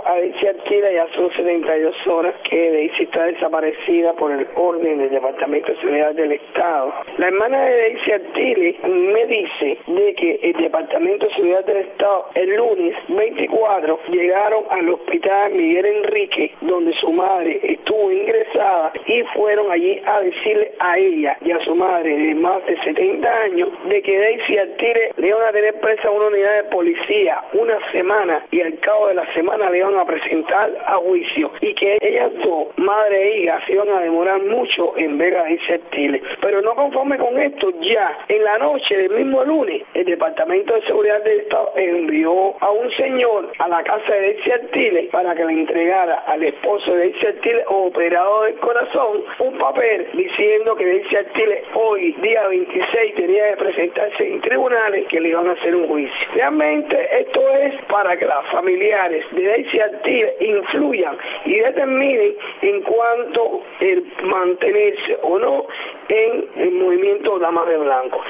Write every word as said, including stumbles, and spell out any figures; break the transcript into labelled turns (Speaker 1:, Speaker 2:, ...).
Speaker 1: a Daisy Artiles ya son setenta y dos horas que Daisy está desaparecida por el orden del Departamento de Seguridad del Estado. La hermana de Daisy Artiles me dice de que el Departamento de Seguridad del Estado el lunes veinticuatro llegaron al hospital Miguel Enrique, donde su madre estuvo ingresada, y fueron allí a decirle a ella y a su madre de más de setenta años de que Daisy Artiles le iban a tener presa a una unidad de policía una semana y al cabo de la semana le iban a presentar a juicio, y que ellas dos, madre e hija, se iban a demorar mucho en ver a Daisy Artiles. Pero no conforme con esto, ya en la noche del mismo lunes, el Departamento de Seguridad del Estado envió a un señor a la casa de Daisy Artiles para que le entregara al esposo de Daisy Artiles, operado del corazón, un papel diciendo que Daisy Artiles hoy, día veintiséis, tenía que presentarse en tribunales, que le iban a hacer un juicio. Realmente esto es para que las familiares de Daisy Artiles influyan y determinen en cuanto el mantenerse o no en el movimiento Damas de Blanco.